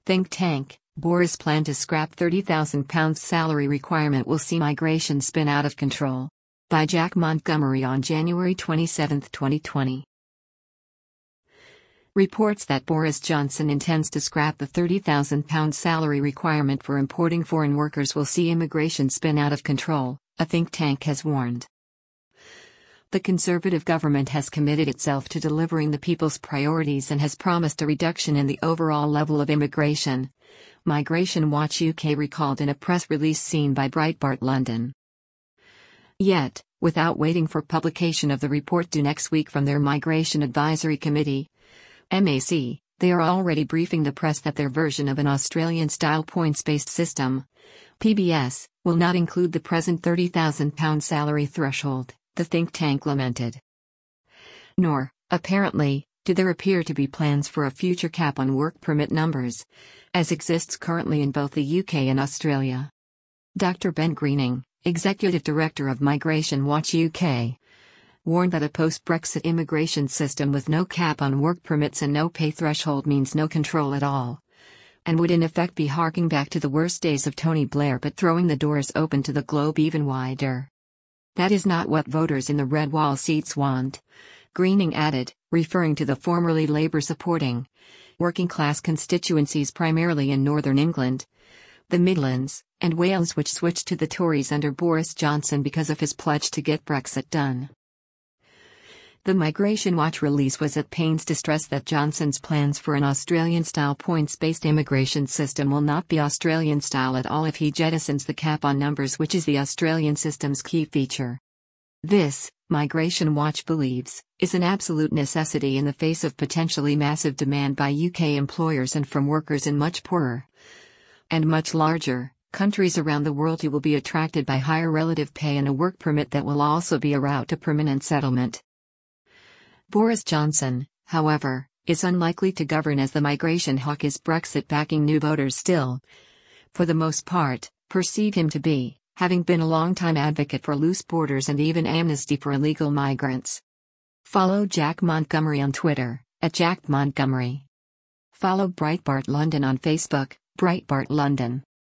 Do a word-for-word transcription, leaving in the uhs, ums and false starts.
Think tank, Boris' plan to scrap thirty thousand pounds salary requirement will see migration spin out of control. By Jack Montgomery on January twenty-seventh, twenty twenty. Reports that Boris Johnson intends to scrap the thirty thousand pounds salary requirement for importing foreign workers will see immigration spin out of control, a think tank has warned. The Conservative government has committed itself to delivering the people's priorities and has promised a reduction in the overall level of immigration, Migration Watch U K recalled in a press release seen by Breitbart London. Yet, without waiting for publication of the report due next week from their Migration Advisory Committee, M A C, they are already briefing the press that their version of an Australian-style points-based system, P B S, will not include the present thirty thousand pounds salary threshold, the think tank lamented. Nor, apparently, do there appear to be plans for a future cap on work permit numbers, as exists currently in both the U K and Australia. Doctor Ben Greening, Executive Director of Migration Watch U K, warned that a post-Brexit immigration system with no cap on work permits and no pay threshold means no control at all, and would in effect be harking back to the worst days of Tony Blair but throwing the doors open to the globe even wider. That is not what voters in the red wall seats want, Greening added, referring to the formerly Labour-supporting, working-class constituencies primarily in northern England, the Midlands, and Wales which switched to the Tories under Boris Johnson because of his pledge to get Brexit done. The Migration Watch release was at pains to stress that Johnson's plans for an Australian-style points-based immigration system will not be Australian-style at all if he jettisons the cap on numbers, which is the Australian system's key feature. This, Migration Watch believes, is an absolute necessity in the face of potentially massive demand by U K employers and from workers in much poorer and much larger countries around the world who will be attracted by higher relative pay and a work permit that will also be a route to permanent settlement. Boris Johnson, however, is unlikely to govern as the migration hawk is Brexit-backing new voters still, for the most part, perceive him to be, having been a long-time advocate for loose borders and even amnesty for illegal migrants. Follow Jack Montgomery on Twitter, at Jack Montgomery. Follow Breitbart London on Facebook, Breitbart London.